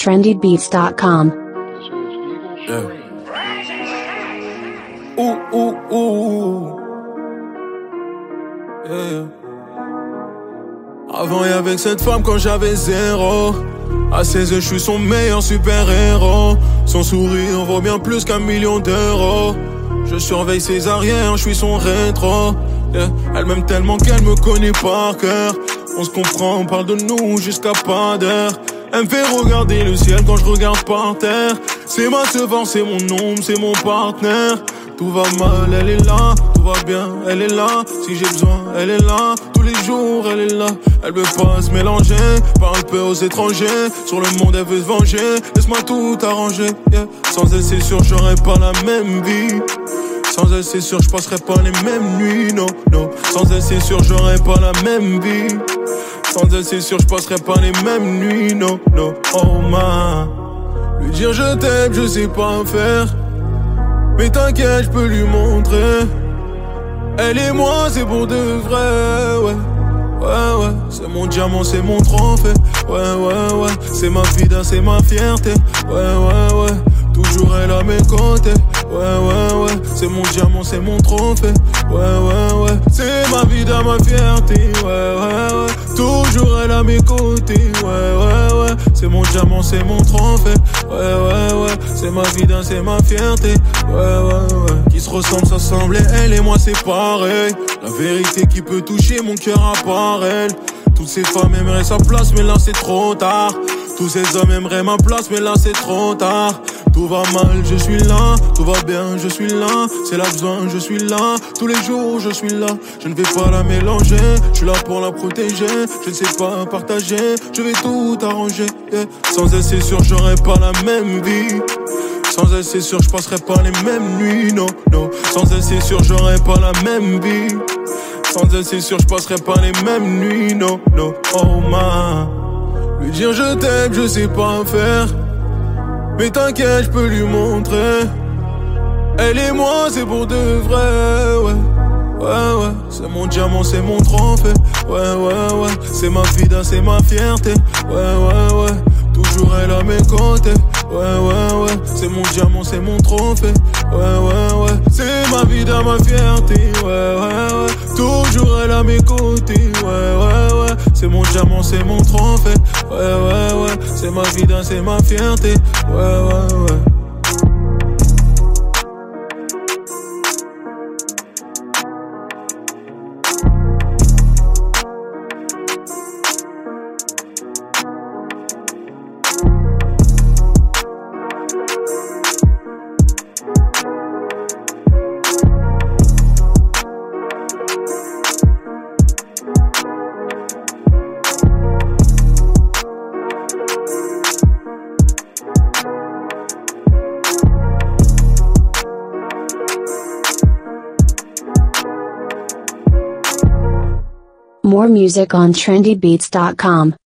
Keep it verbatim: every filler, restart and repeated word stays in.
trendy beats dot com. Yeah. Ouh, ouh, ouh. Yeah. Avant et avec cette femme quand j'avais zéro. À ses yeux je suis son meilleur super-héros. Son sourire vaut bien plus qu'un million d'euros. Je surveille ses arrières, je suis son rétro. Yeah. Elle m'aime tellement qu'elle me connaît par cœur. On se comprend, on parle de nous jusqu'à pas d'heure. Elle me fait regarder le ciel quand je regarde par terre. C'est ma sevrance, c'est mon ombre, c'est mon partenaire. Tout va mal, elle est là. Tout va bien, elle est là. Si j'ai besoin, elle est là. Tous les jours, elle est là. Elle veut pas se mélanger. Parle peu aux étrangers. Sur le monde, elle veut se venger. Laisse-moi tout arranger, yeah. Sans elle, c'est sûr, j'aurais pas la même vie. Sans elle, c'est sûr, je passerai pas les mêmes nuits, non, non. Sans elle, c'est sûr, j'aurais pas la même vie. Sans elle, c'est sûr, je passerai pas les mêmes nuits, non, non. Oh man. Lui dire je t'aime, je sais pas faire. Mais t'inquiète, je peux lui montrer. Elle et moi, c'est pour de vrai, ouais. Ouais, ouais, c'est mon diamant, c'est mon trophée. Ouais, ouais, ouais, c'est ma vida, c'est ma fierté. Ouais, ouais, ouais, toujours elle à mes côtés. Ouais, ouais, ouais, c'est mon diamant, c'est mon trophée. Ouais, ouais, ouais, c'est ma vida, ma fierté. Ouais, ouais, ouais, toujours elle à mes côtés. Ouais, ouais, ouais, c'est mon diamant, c'est mon trophée. Ouais, ouais, ouais, c'est ma vida, c'est ma fierté. Ouais, ouais, ouais, qui se ressemble, ça semble. Et elle et moi, c'est pareil. La vérité qui peut toucher mon cœur à part elle. Toutes ces femmes aimeraient sa place, mais là c'est trop tard. Tous ces hommes aimeraient ma place, mais là c'est trop tard. Tout va mal, je suis là. Tout va bien, je suis là. C'est là besoin, je suis là. Tous les jours, je suis là. Je ne vais pas la mélanger. Je suis là pour la protéger. Je ne sais pas partager. Je vais tout arranger, yeah. Sans elle, c'est sûr, j'aurais pas la même vie. Sans elle, c'est sûr, je passerai pas les mêmes nuits, non, non. Sans elle, c'est sûr, j'aurais pas la même vie. Sans elle, c'est sûr, je passerai pas les mêmes nuits, non, non. Oh man. Lui dire je t'aime, je sais pas faire. Mais t'inquiète, je peux lui montrer. Elle et moi, c'est pour de vrai, ouais. Ouais, ouais, c'est mon diamant, c'est mon trophée. Ouais, ouais, ouais, c'est ma vida, c'est ma fierté. Ouais, ouais, ouais, toujours elle à mes côtés. Ouais, ouais, ouais, c'est mon diamant, c'est mon trophée. Ouais, ouais, ouais, c'est ma vida, ma fierté. Ouais, ouais, ouais, toujours elle à mes côtés. Ouais, ouais, ouais, c'est mon diamant, c'est mon trophée. Ouais, ouais, ouais, c'est ma vida, c'est ma fierté. Ouais, ouais, ouais. More music on trendy beats dot com.